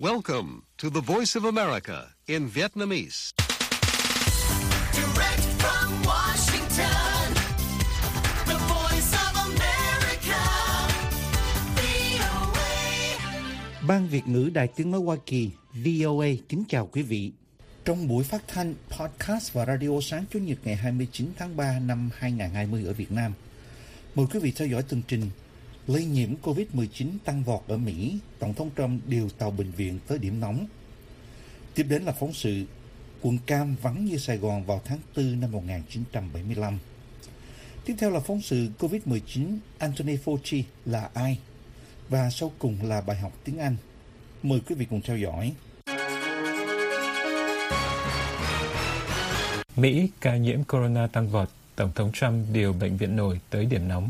Welcome to the Voice of America in Vietnamese. Direct from Washington, the Voice of America, VOA. Ban Việt ngữ Đài Tiếng nói Hoa Kỳ VOA kính chào quý vị. Trong buổi phát thanh, podcast và radio sáng Chủ nhật ngày 29 tháng 3 năm 2020 ở Việt Nam, mời quý vị theo dõi tường trình lây nhiễm COVID-19 tăng vọt ở Mỹ, Tổng thống Trump điều tàu bệnh viện tới điểm nóng. Tiếp đến là phóng sự quận cam vắng như Sài Gòn vào tháng 4 năm 1975. Tiếp theo là phóng sự COVID-19, Anthony Fauci là ai? Và sau cùng là bài học tiếng Anh. Mời quý vị cùng theo dõi. Mỹ, ca nhiễm corona tăng vọt, Tổng thống Trump điều bệnh viện nổi tới điểm nóng.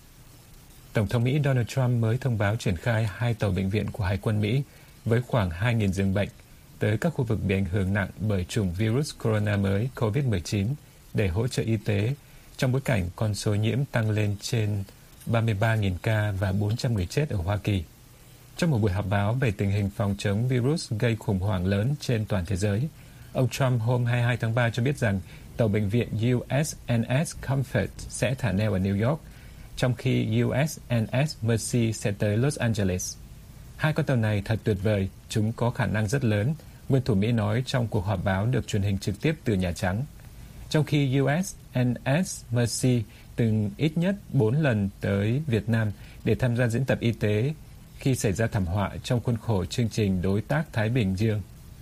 Tổng thống Mỹ Donald Trump mới thông báo triển khai 2 tàu bệnh viện của Hải quân Mỹ với khoảng 2.000 giường bệnh tới các khu vực bị ảnh hưởng nặng bởi chủng virus corona mới COVID-19 để hỗ trợ y tế trong bối cảnh con số nhiễm tăng lên trên 33.000 ca và 400 người chết ở Hoa Kỳ. Trong một buổi họp báo về tình hình phòng chống virus gây khủng hoảng lớn trên toàn thế giới, ông Trump hôm 22 tháng 3 cho biết rằng tàu bệnh viện USNS Comfort sẽ thả neo ở New York, trong khi USNS Mercy sẽ tới Los Angeles. 2 con tàu này thật tuyệt vời, chúng có khả năng rất lớn, nguyên thủ Mỹ nói trong cuộc họp báo được truyền hình trực tiếp từ Nhà Trắng. Trong khi USNS Mercy từng ít nhất 4 lần tới Việt Nam để tham gia diễn tập y tế khi xảy ra thảm họa trong khuôn khổ chương trình Đối tác Thái Bình Dương.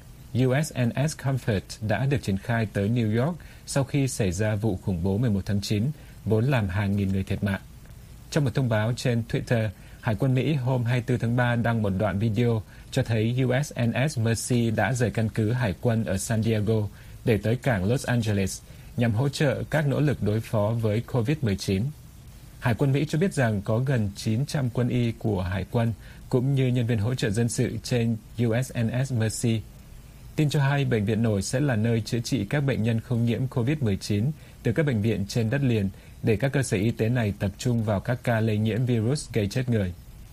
USNS Comfort đã được triển khai tới New York sau khi xảy ra vụ khủng bố 11 tháng 9, vốn làm hàng nghìn người thiệt mạng. Trong một thông báo trên Twitter, Hải quân Mỹ hôm 24 tháng 3 đăng một đoạn video cho thấy USNS Mercy đã rời căn cứ Hải quân ở San Diego để tới cảng Los Angeles nhằm hỗ trợ các nỗ lực đối phó với COVID-19. Hải quân Mỹ cho biết rằng có gần 900 quân y của Hải quân cũng như nhân viên hỗ trợ dân sự trên USNS Mercy. Tin cho hay bệnh viện nổi sẽ là nơi chữa trị các bệnh nhân không nhiễm COVID-19 từ các bệnh viện trên đất liền để các cơ sở y tế này tập trung vào các ca lây nhiễm virus gây chết người.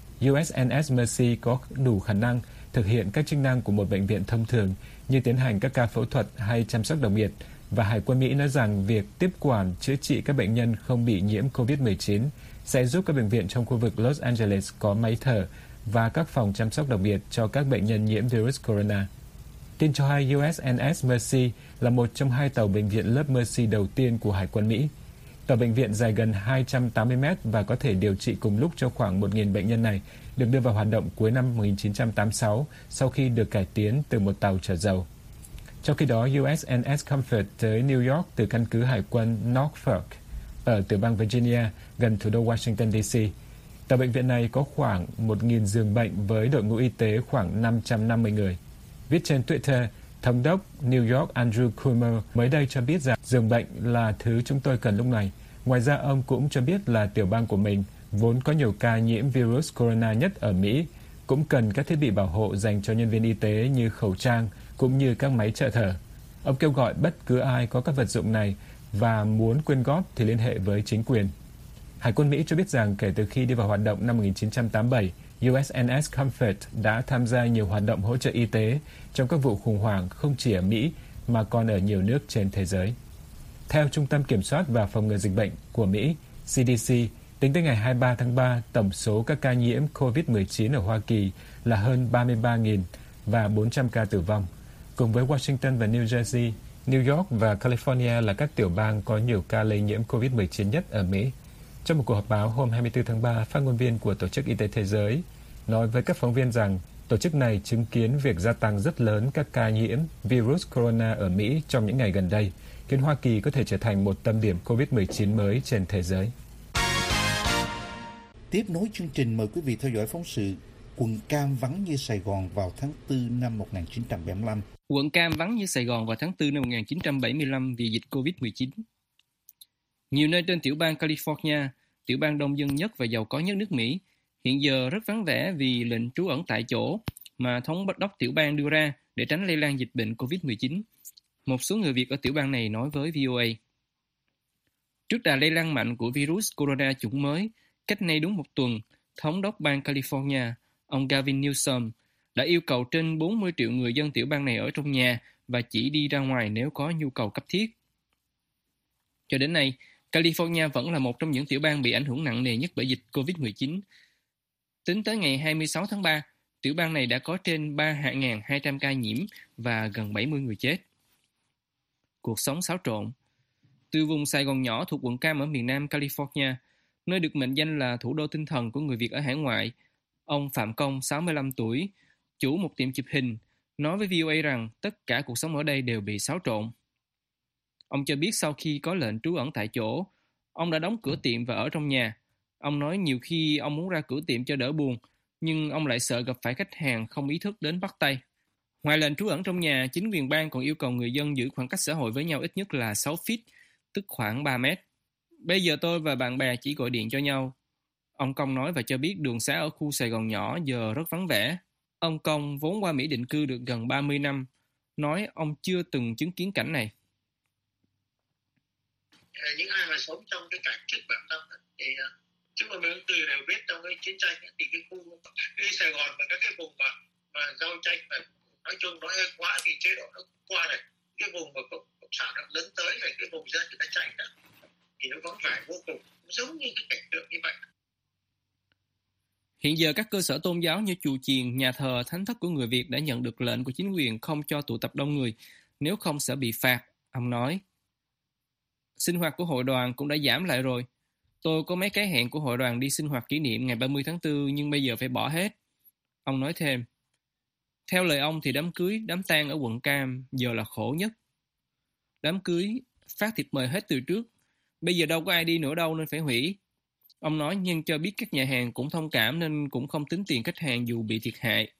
USNS Mercy có đủ khả năng thực hiện các chức năng của một bệnh viện thông thường như tiến hành các ca phẫu thuật hay chăm sóc đặc biệt, và Hải quân Mỹ nói rằng việc tiếp quản chữa trị các bệnh nhân không bị nhiễm COVID-19 sẽ giúp các bệnh viện trong khu vực Los Angeles có máy thở và các phòng chăm sóc đặc biệt cho các bệnh nhân nhiễm virus corona. Tin cho hay USNS Mercy là một trong 2 tàu bệnh viện lớp Mercy đầu tiên của Hải quân Mỹ. Tàu bệnh viện dài gần 280 mét và có thể điều trị cùng lúc cho khoảng 1.000 bệnh nhân này được đưa vào hoạt động cuối năm 1986 sau khi được cải tiến từ một tàu chở dầu. Trong khi đó, USNS Comfort tới New York từ căn cứ Hải quân Norfolk ở tiểu bang Virginia gần thủ đô Washington DC. Tàu bệnh viện này có khoảng 1.000 giường bệnh với đội ngũ y tế khoảng 550 người. Viết trên Twitter, Thống đốc New York Andrew Cuomo mới đây cho biết rằng giường bệnh là thứ chúng tôi cần lúc này. Ngoài ra, ông cũng cho biết là tiểu bang của mình, vốn có nhiều ca nhiễm virus corona nhất ở Mỹ, cũng cần các thiết bị bảo hộ dành cho nhân viên y tế như khẩu trang cũng như các máy trợ thở. Ông kêu gọi bất cứ ai có các vật dụng này và muốn quyên góp thì liên hệ với chính quyền. Hải quân Mỹ cho biết rằng kể từ khi đi vào hoạt động năm 1987, USNS Comfort đã tham gia nhiều hoạt động hỗ trợ y tế trong các vụ khủng hoảng không chỉ ở Mỹ mà còn ở nhiều nước trên thế giới. Theo Trung tâm Kiểm soát và Phòng ngừa Dịch bệnh của Mỹ, CDC, tính tới ngày 23 tháng 3, tổng số các ca nhiễm COVID-19 ở Hoa Kỳ là hơn 33.000 và 400 ca tử vong. Cùng với Washington và New Jersey, New York và California là các tiểu bang có nhiều ca lây nhiễm COVID-19 nhất ở Mỹ. Trong một cuộc họp báo hôm 24 tháng 3, phát ngôn viên của Tổ chức Y tế Thế giới nói với các phóng viên rằng tổ chức này chứng kiến việc gia tăng rất lớn các ca nhiễm virus corona ở Mỹ trong những ngày gần đây, khiến Hoa Kỳ có thể trở thành một tâm điểm COVID-19 mới trên thế giới. Tiếp nối chương trình, mời quý vị theo dõi phóng sự quận cam vắng như Sài Gòn vào tháng 4 năm 1975. Quận cam vắng như Sài Gòn vào tháng 4 năm 1975 vì dịch COVID-19. Nhiều nơi trên tiểu bang California, tiểu bang đông dân nhất và giàu có nhất nước Mỹ, hiện giờ rất vắng vẻ vì lệnh trú ẩn tại chỗ mà thống đốc tiểu bang đưa ra để tránh lây lan dịch bệnh COVID-19. Một số người Việt ở tiểu bang này nói với VOA. Trước đà lây lan mạnh của virus corona chủng mới, cách nay đúng một tuần, thống đốc bang California, ông Gavin Newsom, đã yêu cầu trên 40 triệu người dân tiểu bang này ở trong nhà và chỉ đi ra ngoài nếu có nhu cầu cấp thiết. Cho đến nay, California vẫn là một trong những tiểu bang bị ảnh hưởng nặng nề nhất bởi dịch COVID-19. Tính tới ngày 26 tháng 3, tiểu bang này đã có trên 3.200 ca nhiễm và gần 70 người chết. Cuộc sống xáo trộn. Từ vùng Sài Gòn nhỏ thuộc quận Cam ở miền Nam California, nơi được mệnh danh là thủ đô tinh thần của người Việt ở hải ngoại, ông Phạm Công, 65 tuổi, chủ một tiệm chụp hình, nói với VOA rằng tất cả cuộc sống ở đây đều bị xáo trộn. Ông cho biết sau khi có lệnh trú ẩn tại chỗ, ông đã đóng cửa tiệm và ở trong nhà. Ông nói nhiều khi ông muốn ra cửa tiệm cho đỡ buồn, nhưng ông lại sợ gặp phải khách hàng không ý thức đến bắt tay. Ngoài lệnh trú ẩn trong nhà, chính quyền bang còn yêu cầu người dân giữ khoảng cách xã hội với nhau ít nhất là 6 feet, tức khoảng 3 mét. Bây giờ tôi và bạn bè chỉ gọi điện cho nhau. Ông Công nói và cho biết đường xá ở khu Sài Gòn nhỏ giờ rất vắng vẻ. Ông Công vốn qua Mỹ định cư được gần 30 năm, nói ông chưa từng chứng kiến cảnh này. Những ai mà sống trong cái cảnh trước bản tâm thì chúng tôi mới từ đều biết trong cái chiến tranh thì cái khu cái Sài Gòn và các cái vùng mà giao tranh mà nói chung nói hơi quá thì chế độ nó qua này, cái vùng mà cộng sản nó lấn tới này, cái vùng dân người ta chạy đó thì nó vẫn phải vô cùng giống như cái cảnh tượng như vậy. Hiện giờ các cơ sở tôn giáo như chùa chiền, nhà thờ, thánh thất của người Việt đã nhận được lệnh của chính quyền không cho tụ tập đông người, nếu không sẽ bị phạt, ông nói. Sinh hoạt của hội đoàn cũng đã giảm lại rồi. Tôi có mấy cái hẹn của hội đoàn đi sinh hoạt kỷ niệm ngày 30 tháng 4 nhưng bây giờ phải bỏ hết. Ông nói thêm. Theo lời ông thì đám cưới, đám tang ở quận Cam giờ là khổ nhất. Đám cưới phát thiệp mời hết từ trước. Bây giờ đâu có ai đi nữa đâu nên phải hủy. Ông nói nhưng cho biết các nhà hàng cũng thông cảm nên cũng không tính tiền khách hàng dù bị thiệt hại.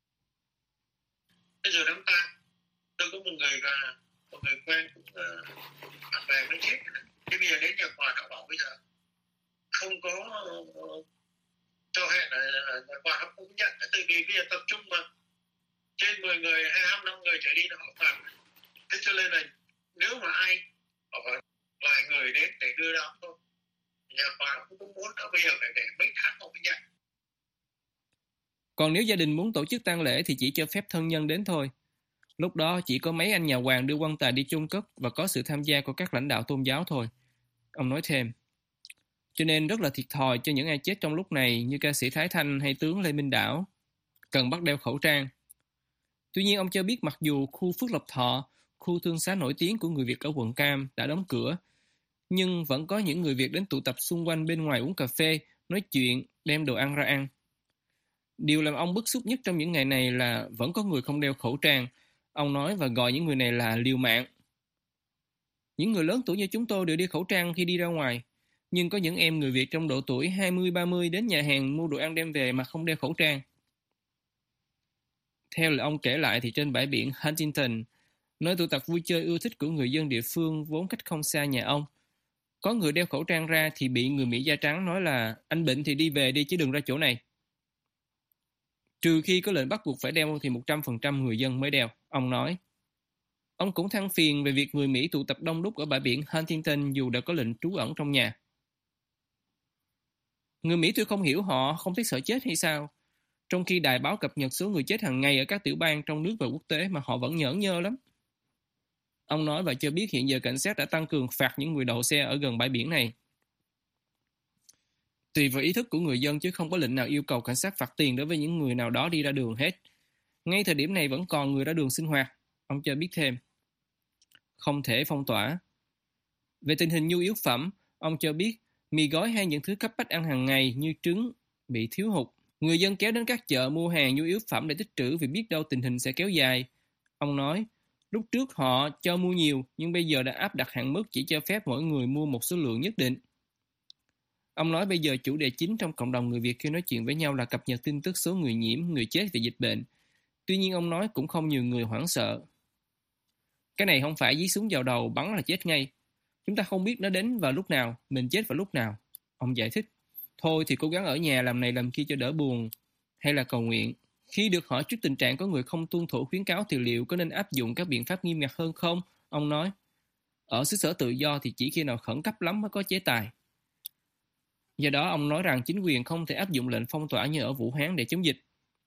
Bây giờ đám tang, tôi có một người quen cũng bạn bè mới chết. Thế bây giờ đến nhà quà họ bảo bây giờ không có cho hẹn là nhà quà họ cũng nhận. Từ vì bây giờ tập trung mà trên 10 người hay 25 người trở đi là họ phạt. Thế cho nên là nếu mà ai họ phải vài người đến để đưa đón thôi. Nhà quà cũng không muốn đâu, bây giờ phải để mấy tháng họ mới nhận. Còn nếu gia đình muốn tổ chức tang lễ thì chỉ cho phép thân nhân đến thôi. Lúc đó chỉ có mấy anh nhà hoàng đưa quan tài đi chôn cất và có sự tham gia của các lãnh đạo tôn giáo thôi. Ông nói thêm. Cho nên rất là thiệt thòi cho những ai chết trong lúc này như ca sĩ Thái Thanh hay tướng Lê Minh Đảo. Cần bắt đeo khẩu trang. Tuy nhiên ông cho biết mặc dù khu Phước Lộc Thọ, khu thương xá nổi tiếng của người Việt ở quận Cam đã đóng cửa, nhưng vẫn có những người Việt đến tụ tập xung quanh bên ngoài uống cà phê, nói chuyện, đem đồ ăn ra ăn. Điều làm ông bức xúc nhất trong những ngày này là vẫn có người không đeo khẩu trang. Ông nói và gọi những người này là liều mạng. Những người lớn tuổi như chúng tôi đều đeo khẩu trang khi đi ra ngoài. Nhưng có những em người Việt trong độ tuổi 20-30 đến nhà hàng mua đồ ăn đem về mà không đeo khẩu trang. Theo lời ông kể lại thì trên bãi biển Huntington, nơi tụ tập vui chơi ưa thích của người dân địa phương vốn cách không xa nhà ông, có người đeo khẩu trang ra thì bị người Mỹ da trắng nói là anh bệnh thì đi về đi chứ đừng ra chỗ này. Trừ khi có lệnh bắt buộc phải đeo thì 100% người dân mới đeo, ông nói. Ông cũng than phiền về việc người Mỹ tụ tập đông đúc ở bãi biển Huntington dù đã có lệnh trú ẩn trong nhà. Người Mỹ tôi không hiểu họ không thấy sợ chết hay sao, trong khi đài báo cập nhật số người chết hàng ngày ở các tiểu bang trong nước và quốc tế mà họ vẫn nhởn nhơ lắm. Ông nói và cho biết hiện giờ cảnh sát đã tăng cường phạt những người đậu xe ở gần bãi biển này. Tùy vào ý thức của người dân chứ không có lệnh nào yêu cầu cảnh sát phạt tiền đối với những người nào đó đi ra đường hết. Ngay thời điểm này vẫn còn người ra đường sinh hoạt, ông cho biết thêm. Không thể phong tỏa. Về tình hình nhu yếu phẩm, ông cho biết mì gói hay những thứ cấp bách ăn hàng ngày như trứng bị thiếu hụt. Người dân kéo đến các chợ mua hàng nhu yếu phẩm để tích trữ vì biết đâu tình hình sẽ kéo dài. Ông nói, lúc trước họ cho mua nhiều nhưng bây giờ đã áp đặt hạn mức chỉ cho phép mỗi người mua một số lượng nhất định. Ông nói bây giờ chủ đề chính trong cộng đồng người Việt khi nói chuyện với nhau là cập nhật tin tức số người nhiễm, người chết vì dịch bệnh. Tuy nhiên ông nói cũng không nhiều người hoảng sợ. Cái này không phải dí súng vào đầu bắn là chết ngay. Chúng ta không biết nó đến vào lúc nào, mình chết vào lúc nào. Ông giải thích. Thôi thì cố gắng ở nhà làm này làm kia cho đỡ buồn. Hay là cầu nguyện. Khi được hỏi trước tình trạng có người không tuân thủ khuyến cáo thì liệu có nên áp dụng các biện pháp nghiêm ngặt hơn không? Ông nói. Ở xứ sở tự do thì chỉ khi nào khẩn cấp lắm mới có chế tài. Do đó ông nói rằng chính quyền không thể áp dụng lệnh phong tỏa như ở Vũ Hán để chống dịch.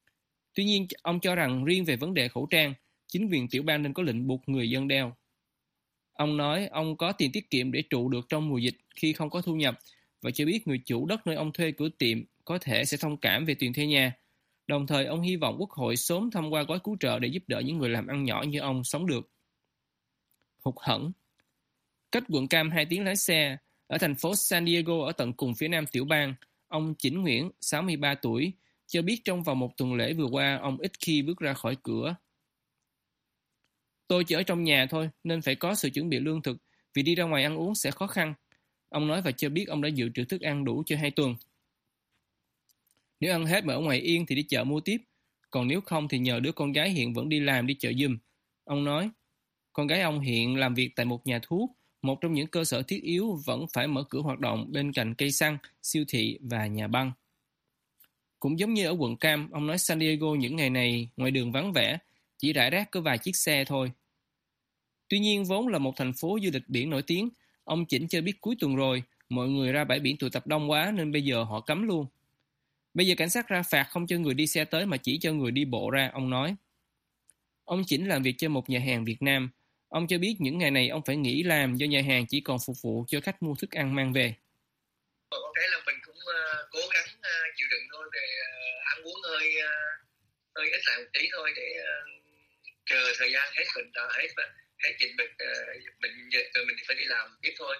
Tuy nhiên, ông cho rằng riêng về vấn đề khẩu trang, chính quyền tiểu bang nên có lệnh buộc người dân đeo. Ông nói ông có tiền tiết kiệm để trụ được trong mùa dịch khi không có thu nhập và cho biết người chủ đất nơi ông thuê cửa tiệm có thể sẽ thông cảm về tiền thuê nhà. Đồng thời, ông hy vọng Quốc hội sớm thông qua gói cứu trợ để giúp đỡ những người làm ăn nhỏ như ông sống được. Hụt hẫng. Cách quận Cam 2 tiếng lái xe, ở thành phố San Diego ở tận cùng phía nam tiểu bang, ông Chỉnh Nguyễn, 63 tuổi, cho biết trong vòng một tuần lễ vừa qua, ông ít khi bước ra khỏi cửa. Tôi chỉ ở trong nhà thôi, nên phải có sự chuẩn bị lương thực, vì đi ra ngoài ăn uống sẽ khó khăn. Ông nói và cho biết ông đã dự trữ thức ăn đủ cho 2 tuần. Nếu ăn hết mà ở ngoài yên thì đi chợ mua tiếp, còn nếu không thì nhờ đứa con gái hiện vẫn đi làm đi chợ giùm. Ông nói, con gái ông hiện làm việc tại một nhà thuốc, một trong những cơ sở thiết yếu vẫn phải mở cửa hoạt động bên cạnh cây xăng, siêu thị và nhà băng. Cũng giống như ở quận Cam, ông nói San Diego những ngày này ngoài đường vắng vẻ, chỉ rải rác có vài chiếc xe thôi. Tuy nhiên vốn là một thành phố du lịch biển nổi tiếng, ông Chỉnh cho biết cuối tuần rồi, mọi người ra bãi biển tụ tập đông quá nên bây giờ họ cấm luôn. Bây giờ cảnh sát ra phạt không cho người đi xe tới mà chỉ cho người đi bộ ra, ông nói. Ông Chỉnh làm việc cho một nhà hàng Việt Nam. Ông cho biết những ngày này ông phải nghỉ làm do nhà hàng chỉ còn phục vụ cho khách mua thức ăn mang về. Có cái là mình cũng cố gắng chịu đựng thôi, để ăn uống hơi ít lại một tí thôi, để chờ thời gian hết bệnh hết dịch bệnh rồi mình phải đi làm tiếp thôi.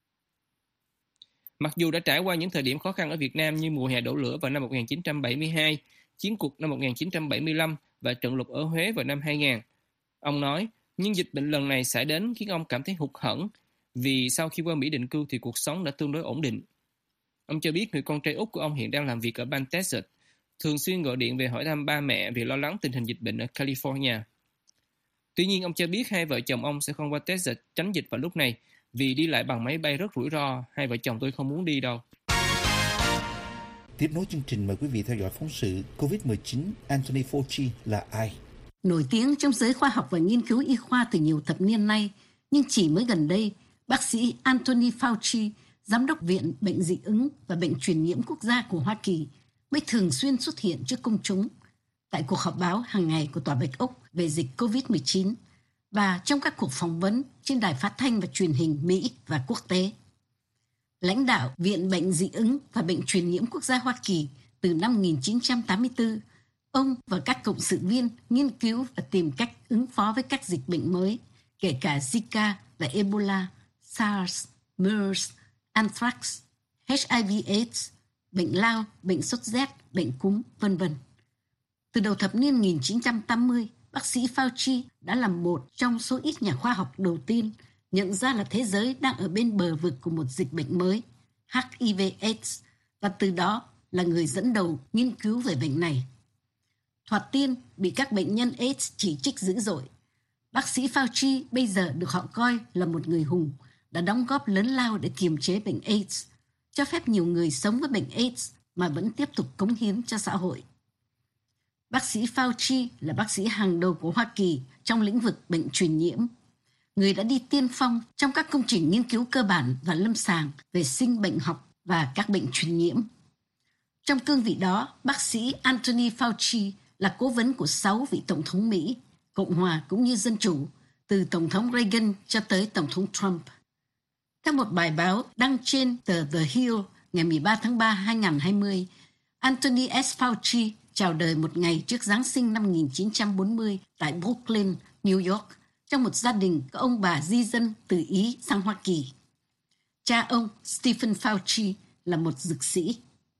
Mặc dù đã trải qua những thời điểm khó khăn ở Việt Nam như mùa hè đổ lửa vào năm 1972, chiến cuộc năm 1975 và trận lụt ở Huế vào năm 2000, ông nói, nhưng dịch bệnh lần này xảy đến khiến ông cảm thấy hụt hẫng vì sau khi qua Mỹ định cư thì cuộc sống đã tương đối ổn định. Ông cho biết người con trai út của ông hiện đang làm việc ở bang Texas, thường xuyên gọi điện về hỏi thăm ba mẹ vì lo lắng tình hình dịch bệnh ở California. Tuy nhiên, ông cho biết hai vợ chồng ông sẽ không qua Texas tránh dịch vào lúc này vì đi lại bằng máy bay rất rủi ro. Hai vợ chồng tôi không muốn đi đâu. Tiếp nối chương trình, mời quý vị theo dõi phóng sự COVID-19, Anthony Fauci là ai? Nổi tiếng trong giới khoa học và nghiên cứu y khoa từ nhiều thập niên nay, nhưng chỉ mới gần đây, bác sĩ Anthony Fauci, Giám đốc Viện Bệnh dị ứng và Bệnh truyền nhiễm quốc gia của Hoa Kỳ, mới thường xuyên xuất hiện trước công chúng tại cuộc họp báo hàng ngày của Tòa Bạch Ốc về dịch COVID-19 và trong các cuộc phỏng vấn trên đài phát thanh và truyền hình Mỹ và quốc tế. Lãnh đạo Viện Bệnh dị ứng và Bệnh truyền nhiễm quốc gia Hoa Kỳ từ năm 1984, ông và các cộng sự viên nghiên cứu và tìm cách ứng phó với các dịch bệnh mới, kể cả Zika và Ebola, SARS, MERS, Anthrax, HIV/AIDS, bệnh lao, bệnh sốt rét, bệnh cúm, v.v. Từ đầu thập niên 1980, bác sĩ Fauci đã là một trong số ít nhà khoa học đầu tiên nhận ra là thế giới đang ở bên bờ vực của một dịch bệnh mới, HIV/AIDS, và từ đó là người dẫn đầu nghiên cứu về bệnh này. Thoạt tiên bị các bệnh nhân AIDS chỉ trích dữ dội, bác sĩ Fauci bây giờ được họ coi là một người hùng, đã đóng góp lớn lao để kiềm chế bệnh AIDS, cho phép nhiều người sống với bệnh AIDS mà vẫn tiếp tục cống hiến cho xã hội. Bác sĩ Fauci là bác sĩ hàng đầu của Hoa Kỳ trong lĩnh vực bệnh truyền nhiễm, người đã đi tiên phong trong các công trình nghiên cứu cơ bản và lâm sàng về sinh bệnh học và các bệnh truyền nhiễm. Trong cương vị đó, bác sĩ Anthony Fauci là cố vấn của 6 vị tổng thống Mỹ, Cộng hòa cũng như Dân chủ, từ Tổng thống Reagan cho tới Tổng thống Trump. Theo một bài báo đăng trên tờ The Hill ngày 13 tháng 3, 2020, Anthony S. Fauci chào đời một ngày trước Giáng sinh năm 1940 tại Brooklyn, New York, trong một gia đình có ông bà di dân từ Ý sang Hoa Kỳ. Cha ông, Stephen Fauci, là một dược sĩ.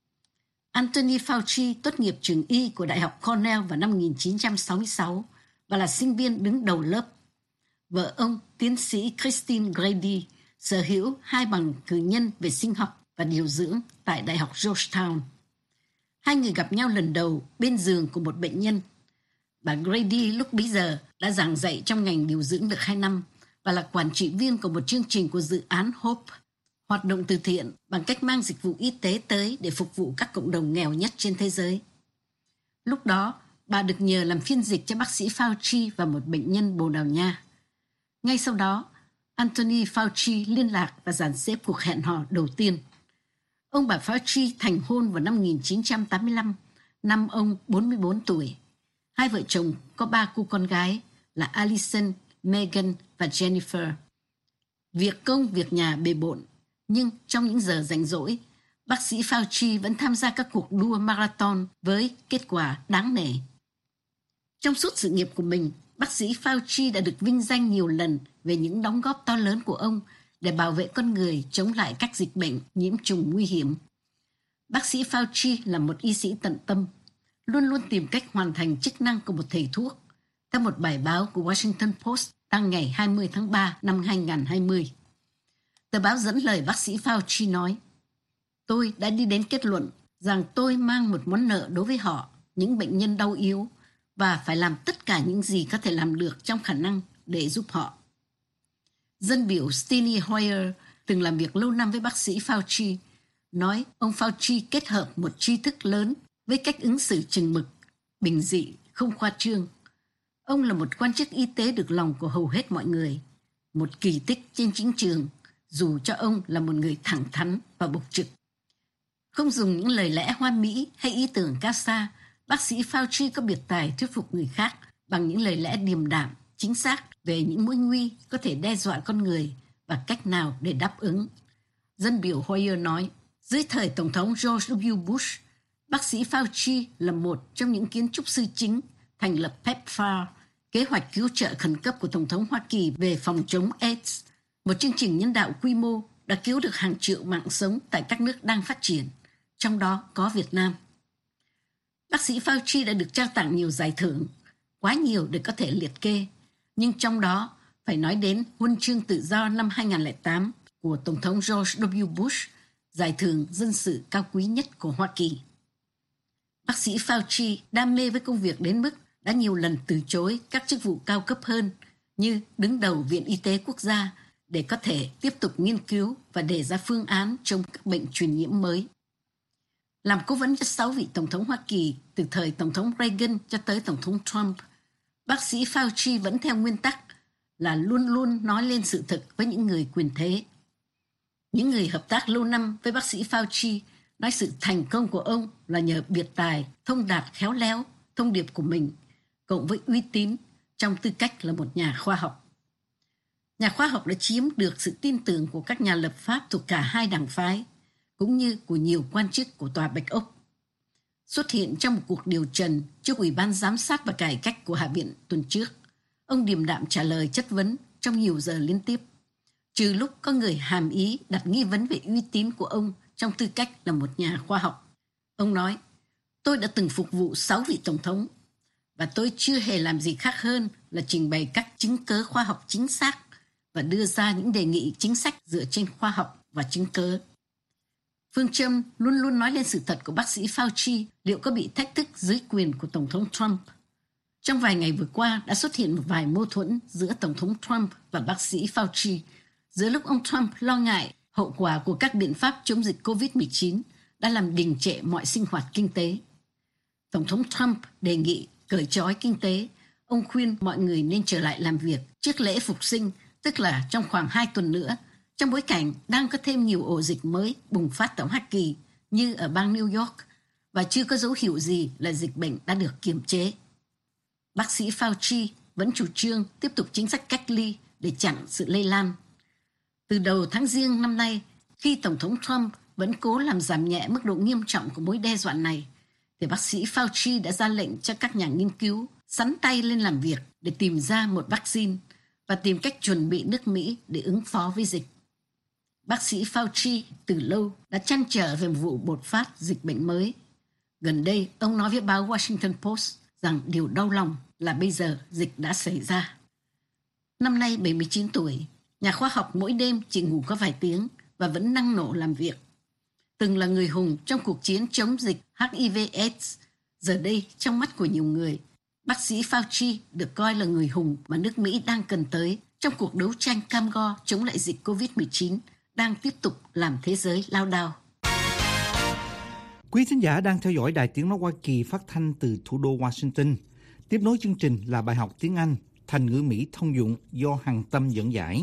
Anthony Fauci tốt nghiệp trường y của Đại học Cornell vào năm 1966 và là sinh viên đứng đầu lớp. Vợ ông, tiến sĩ Christine Grady, sở hữu 2 bằng cử nhân về sinh học và điều dưỡng tại Đại học Georgetown. Hai người gặp nhau lần đầu bên giường của một bệnh nhân. Bà Grady lúc bấy giờ đã giảng dạy trong ngành điều dưỡng được 2 năm và là quản trị viên của một chương trình của dự án Hope, hoạt động từ thiện bằng cách mang dịch vụ y tế tới để phục vụ các cộng đồng nghèo nhất trên thế giới. Lúc đó, bà được nhờ làm phiên dịch cho bác sĩ Fauci và một bệnh nhân Bồ Đào Nha. Ngay sau đó, Anthony Fauci liên lạc và dàn xếp cuộc hẹn hò đầu tiên. Ông bà Fauci thành hôn vào năm 1985, năm ông 44 tuổi. Hai vợ chồng có 3 cô con gái là Alison, Megan và Jennifer. Việc công, việc nhà bề bộn, nhưng trong những giờ rảnh rỗi, bác sĩ Fauci vẫn tham gia các cuộc đua marathon với kết quả đáng nể. Trong suốt sự nghiệp của mình, bác sĩ Fauci đã được vinh danh nhiều lần về những đóng góp to lớn của ông để bảo vệ con người chống lại các dịch bệnh nhiễm trùng nguy hiểm. Bác sĩ Fauci là một y sĩ tận tâm, luôn luôn tìm cách hoàn thành chức năng của một thầy thuốc, theo một bài báo của Washington Post đăng ngày 20 tháng 3 năm 2020. Tờ báo dẫn lời bác sĩ Fauci nói, tôi đã đi đến kết luận rằng tôi mang một món nợ đối với họ, những bệnh nhân đau yếu, và phải làm tất cả những gì có thể làm được trong khả năng để giúp họ. Dân biểu Steny Hoyer, từng làm việc lâu năm với bác sĩ Fauci, nói ông Fauci kết hợp một tri thức lớn với cách ứng xử chừng mực, bình dị, không khoa trương. Ông là một quan chức y tế được lòng của hầu hết mọi người, một kỳ tích trên chính trường, dù cho ông là một người thẳng thắn và bộc trực. Không dùng những lời lẽ hoa mỹ hay ý tưởng cao xa, bác sĩ Fauci có biệt tài thuyết phục người khác bằng những lời lẽ điềm đạm, chính xác về những mối nguy có thể đe dọa con người và cách nào để đáp ứng. Dân biểu Hoyer nói, dưới thời Tổng thống George W. Bush, bác sĩ Fauci là một trong những kiến trúc sư chính thành lập PEPFAR, kế hoạch cứu trợ khẩn cấp của Tổng thống Hoa Kỳ về phòng chống AIDS, một chương trình nhân đạo quy mô đã cứu được hàng triệu mạng sống tại các nước đang phát triển, trong đó có Việt Nam. Bác sĩ Fauci đã được trao tặng nhiều giải thưởng, quá nhiều để có thể liệt kê, nhưng trong đó phải nói đến Huân chương Tự do năm 2008 của Tổng thống George W. Bush, giải thưởng dân sự cao quý nhất của Hoa Kỳ. Bác sĩ Fauci đam mê với công việc đến mức đã nhiều lần từ chối các chức vụ cao cấp hơn như đứng đầu Viện Y tế Quốc gia để có thể tiếp tục nghiên cứu và đề ra phương án chống các bệnh truyền nhiễm mới. Làm cố vấn cho 6 vị Tổng thống Hoa Kỳ từ thời Tổng thống Reagan cho tới Tổng thống Trump, bác sĩ Fauci vẫn theo nguyên tắc là luôn luôn nói lên sự thật với những người quyền thế. Những người hợp tác lâu năm với bác sĩ Fauci nói sự thành công của ông là nhờ biệt tài, thông đạt khéo léo, thông điệp của mình, cộng với uy tín trong tư cách là một nhà khoa học. Nhà khoa học đã chiếm được sự tin tưởng của các nhà lập pháp thuộc cả hai đảng phái, cũng như của nhiều quan chức của Tòa Bạch Ốc. Xuất hiện trong một cuộc điều trần trước Ủy ban Giám sát và Cải cách của Hạ viện tuần trước, ông điềm đạm trả lời chất vấn trong nhiều giờ liên tiếp, trừ lúc có người hàm ý đặt nghi vấn về uy tín của ông trong tư cách là một nhà khoa học. Ông nói, tôi đã từng phục vụ 6 vị Tổng thống, và tôi chưa hề làm gì khác hơn là trình bày các chứng cớ khoa học chính xác và đưa ra những đề nghị chính sách dựa trên khoa học và chứng cớ. Phương châm luôn luôn nói lên sự thật của bác sĩ Fauci liệu có bị thách thức dưới quyền của Tổng thống Trump. Trong vài ngày vừa qua đã xuất hiện một vài mâu thuẫn giữa Tổng thống Trump và bác sĩ Fauci, giữa lúc ông Trump lo ngại hậu quả của các biện pháp chống dịch COVID-19 đã làm đình trệ mọi sinh hoạt kinh tế. Tổng thống Trump đề nghị cởi trói kinh tế. Ông khuyên mọi người nên trở lại làm việc trước lễ phục sinh, tức là trong khoảng 2 tuần nữa, trong bối cảnh đang có thêm nhiều ổ dịch mới bùng phát tại Hoa Kỳ như ở bang New York và chưa có dấu hiệu gì là dịch bệnh đã được kiềm chế. Bác sĩ Fauci vẫn chủ trương tiếp tục chính sách cách ly để chặn sự lây lan. Từ đầu tháng Giêng năm nay, khi Tổng thống Trump vẫn cố làm giảm nhẹ mức độ nghiêm trọng của mối đe dọa này, thì bác sĩ Fauci đã ra lệnh cho các nhà nghiên cứu sắn tay lên làm việc để tìm ra một vaccine và tìm cách chuẩn bị nước Mỹ để ứng phó với dịch. Bác sĩ Fauci từ lâu đã trăn trở về một vụ bột phát dịch bệnh mới. Gần đây, ông nói với báo Washington Post rằng điều đau lòng là bây giờ dịch đã xảy ra. Năm nay 79 tuổi, nhà khoa học mỗi đêm chỉ ngủ có vài tiếng và vẫn năng nổ làm việc. Từng là người hùng trong cuộc chiến chống dịch HIV/AIDS, giờ đây trong mắt của nhiều người, bác sĩ Fauci được coi là người hùng mà nước Mỹ đang cần tới trong cuộc đấu tranh cam go chống lại dịch COVID-19 đang tiếp tục làm thế giới lao đao. Quý thính giả đang theo dõi Đài Tiếng nói Hoa Kỳ phát thanh từ thủ đô Washington. Tiếp nối chương trình là bài học tiếng Anh, thành ngữ Mỹ thông dụng do Hằng Tâm dẫn giải.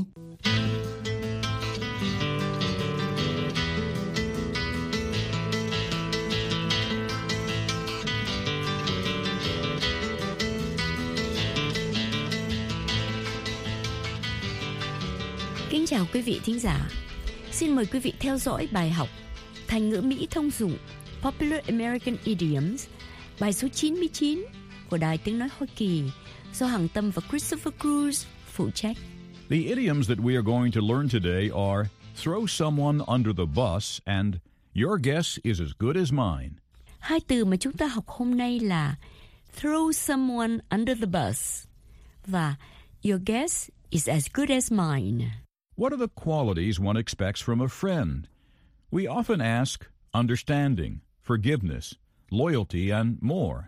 chào quý vị thính giả. Xin mời quý vị theo dõi bài học Thành ngữ Mỹ thông dụng Popular American Idioms, bài số 99 của Đài Tiếng Nói Hoa Kỳ do Hằng Tâm và Christopher Cruz phụ trách. The idioms that we are going to learn today are throw someone under the bus and your guess is as good as mine. Hai từ mà chúng ta học hôm nay là throw someone under the bus và your guess is as good as mine. What are the qualities one expects from a friend? We often ask understanding, forgiveness, loyalty, and more.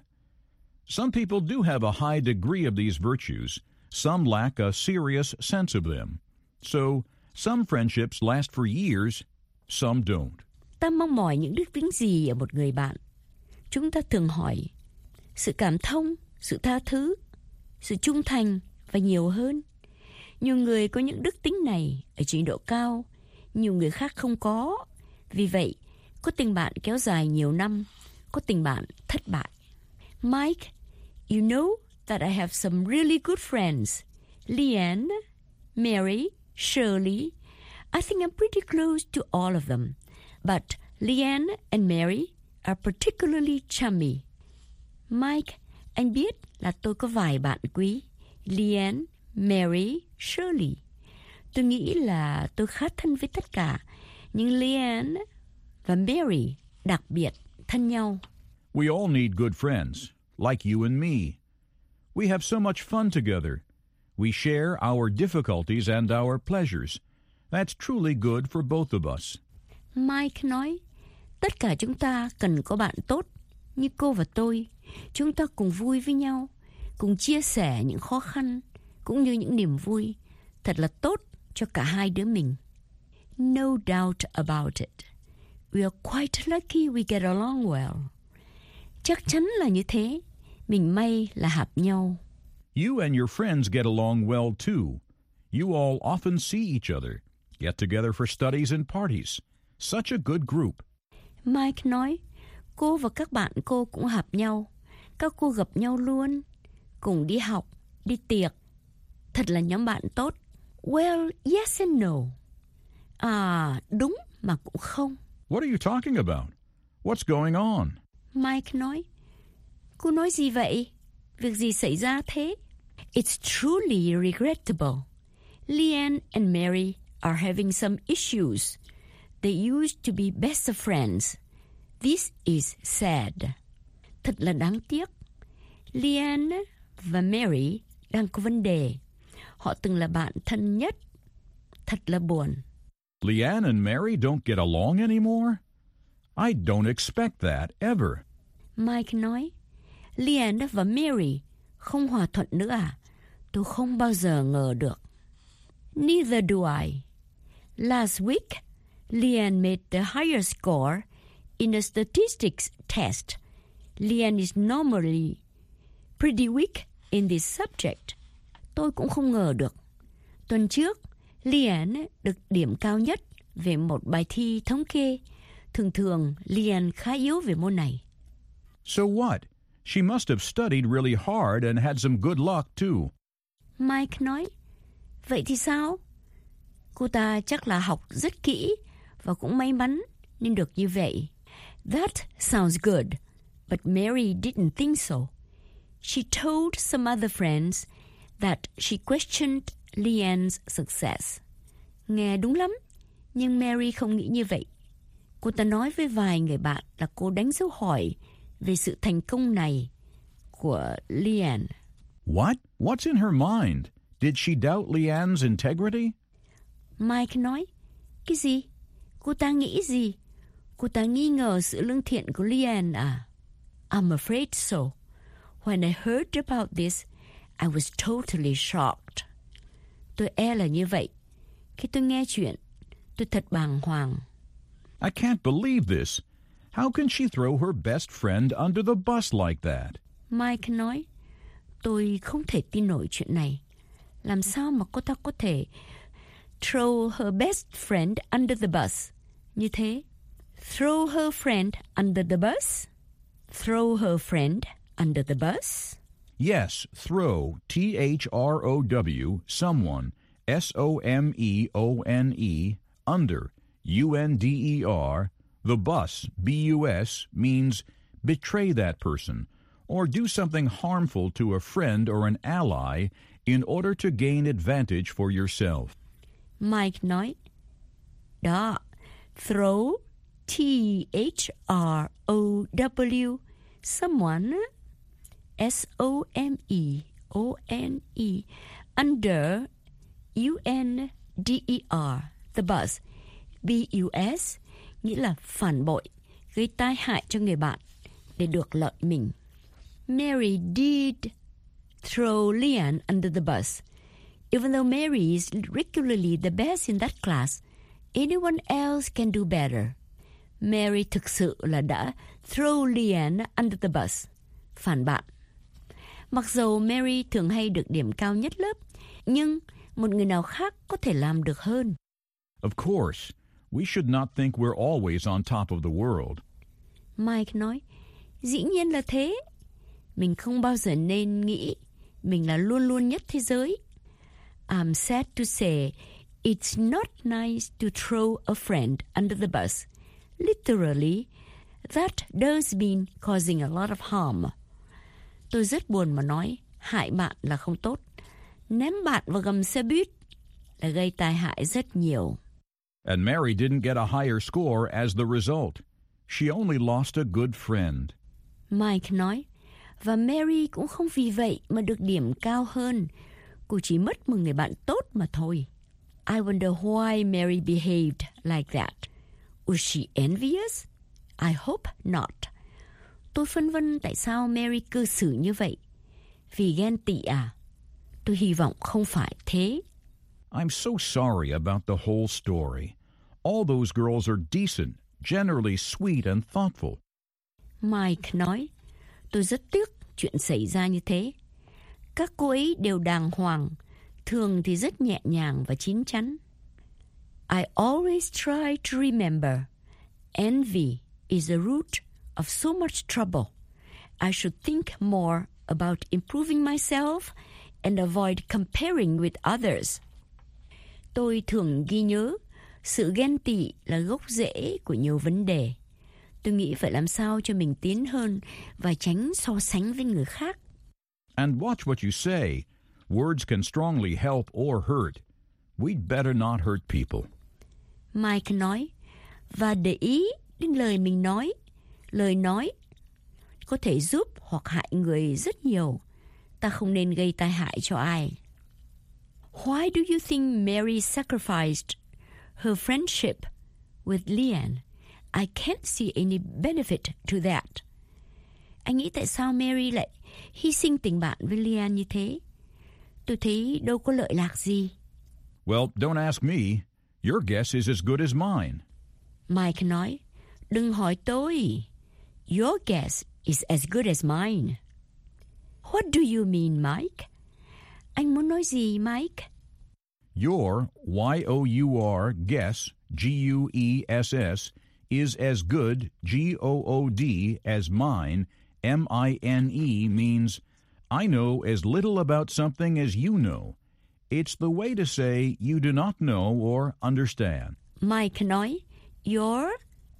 Some people do have a high degree of these virtues. Some lack a serious sense of them. So, some friendships last for years, some don't. Ta mong mỏi những đức tính gì ở một người bạn? Chúng ta thường hỏi sự cảm thông, sự tha thứ, sự trung thành và nhiều hơn. Nhiều người có những đức tính này ở trình độ cao, nhiều người khác không có. Vì vậy, có tình bạn kéo dài nhiều năm, có tình bạn thất bại. Mike, you know that I have some really good friends. Leanne, Mary, Shirley. I think I'm pretty close to all of them. But Leanne and Mary are particularly chummy. Mike, anh biết là tôi có vài bạn quý. Leanne, Mary, Shirley. Tôi nghĩ là tôi khá thân với tất cả, nhưng Leanne và Mary đặc biệt thân nhau. We all need good friends, like you and me. We have so much fun together. We share our difficulties and our pleasures. That's truly good for both of us. Mike nói, tất cả chúng ta cần có bạn tốt, như cô và tôi. Chúng ta cùng vui với nhau, cùng chia sẻ những khó khăn, cũng như những niềm vui. Thật là tốt cho cả hai đứa mình. No doubt about it. We are quite lucky we get along well. Chắc chắn là như thế. Mình may là hợp nhau. You and your friends get along well too. You all often see each other, get together for studies and parties. Such a good group. Mike nói, cô và các bạn cô cũng hợp nhau. Các cô gặp nhau luôn, cùng đi học, đi tiệc. Thật là nhóm bạn tốt. Well, yes and no. À, đúng mà cũng không. What are you talking about? What's going on? Mike nói, cô nói gì vậy? Việc gì xảy ra thế? It's truly regrettable. Leanne and Mary are having some issues. They used to be best of friends. This is sad. Thật là đáng tiếc. Leanne và Mary đang có vấn đề. Họ từng là bạn thân nhất. Thật là buồn. Leanne and Mary don't get along anymore? I don't expect that ever. Mike nói, Leanne và Mary không hòa thuận nữa à? Tôi không bao giờ ngờ được. Neither do I. Last week, Leanne made the higher score in a statistics test. Leanne is normally pretty weak in this subject. Tôi cũng không ngờ được. Tuần trước, Leanne được điểm cao nhất về một bài thi thống kê. Thường thường, Leanne khá yếu về môn này. So what? She must have studied really hard and had some good luck too. Mike nói, vậy thì sao? Cô ta chắc là học rất kỹ và cũng may mắn nên được như vậy. That sounds good, but Mary didn't think so. She told some other friends that she questioned Leanne's success. Nghe đúng lắm, nhưng Mary không nghĩ như vậy. Cô ta nói với vài người bạn là cô đánh dấu hỏi về sự thành công này của Leanne. What? What's in her mind? Did she doubt Leanne's integrity? Mike nói, cái gì? Cô ta nghĩ gì? Cô ta nghi ngờ sự lương thiện của Leanne à? I'm afraid so. When I heard about this, I was totally shocked. Tôi e là như vậy. Khi tôi nghe chuyện, tôi thật bàng hoàng. I can't believe this. How can she throw her best friend under the bus like that? Mike nói, tôi không thể tin nổi chuyện này. Làm sao mà cô ta có thể throw her best friend under the bus như thế? Throw her friend under the bus? Throw her friend under the bus? Yes, throw, T-H-R-O-W, someone, S-O-M-E-O-N-E, under, U-N-D-E-R, the bus, B-U-S, means betray that person or do something harmful to a friend or an ally in order to gain advantage for yourself. Mike nói, đó, throw, T-H-R-O-W, someone, S-O-M-E-O-N-E, under, U-N-D-E-R, the bus, B-U-S, nghĩa là phản bội, gây tai hại cho người bạn để được lợi mình. Mary did throw Leanne under the bus. Even though Mary is regularly the best in that class, anyone else can do better. Mary thực sự là đã throw Leanne under the bus, phản bạn. Mặc dù Mary thường hay được điểm cao nhất lớp, nhưng một người nào khác có thể làm được hơn. Of course, we should not think we're always on top of the world. Mike nói, dĩ nhiên là thế. Mình không bao giờ nên nghĩ mình là luôn luôn nhất thế giới. I'm sad to say it's not nice to throw a friend under the bus. Literally, that does mean causing a lot of harm. Tôi rất buồn mà nói, hại bạn là không tốt. Ném bạn vào gầm xe buýt là gây tai hại rất nhiều. And Mary didn't get a higher score as the result. She only lost a good friend. Mike nói, và Mary cũng không vì vậy mà được điểm cao hơn. Cô chỉ mất một người bạn tốt mà thôi. I wonder why Mary behaved like that. Was she envious? I hope not. Tôi phân vân tại sao Mary cư xử như vậy. Vì ghen tị à? Tôi hy vọng không phải thế. I'm so sorry about the whole story. All those girls are decent, generally sweet and thoughtful. Mike nói, tôi rất tiếc chuyện xảy ra như thế. Các cô ấy đều đàng hoàng, thường thì rất nhẹ nhàng và chín chắn. I always try to remember, envy is the root of so much trouble. I should think more about improving myself and avoid comparing with others. Tôi thường ghi nhớ, sự ghen tị là gốc rễ của nhiều vấn đề. Tôi nghĩ phải làm sao cho mình tiến hơn và tránh so sánh với người khác. And watch what you say. Words can strongly help or hurt. We'd better not hurt people. Mike nói, và để ý đến lời mình nói. Lời nói có thể giúp hoặc hại người rất nhiều. Ta không nên gây tai hại cho ai. Why do you think Mary sacrificed her friendship with Leanne? I can't see any benefit to that. Anh nghĩ tại sao Mary lại hy sinh tình bạn với Leanne như thế? Tôi thấy đâu có lợi lạc gì. Well, don't ask me. Your guess is as good as mine. Mike nói, đừng hỏi tôi. Your guess is as good as mine. What do you mean, Mike? Anh muốn nói gì, Mike? Your, Y-O-U-R, guess, G-U-E-S-S, is as good, G-O-O-D, as mine, M-I-N-E, means I know as little about something as you know. It's the way to say you do not know or understand. Mike nói, your,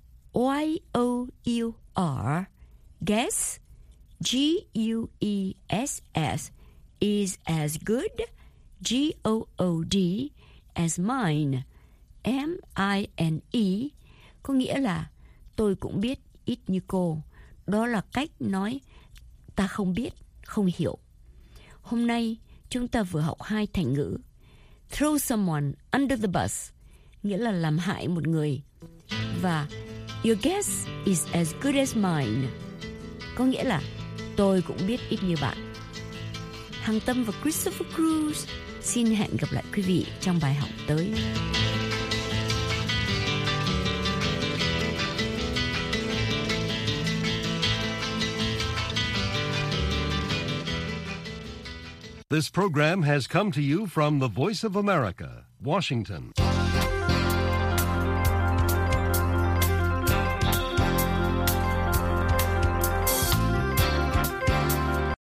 Y-O-U-R, guess, G-U-E-S-S, is as good, G-O-O-D, as mine, M-I-N-E, có nghĩa là tôi cũng biết ít như cô. Đó là cách nói ta không biết, không hiểu. Hôm nay chúng ta vừa học 2 thành ngữ. Throw someone under the bus, nghĩa là làm hại một người. Và your guess is as good as mine, có nghĩa là tôi cũng biết ít như bạn. Hằng Tâm và Christopher Cruz xin hẹn gặp lại quý vị trong bài học tới. This program has come to you from the Voice of America, Washington.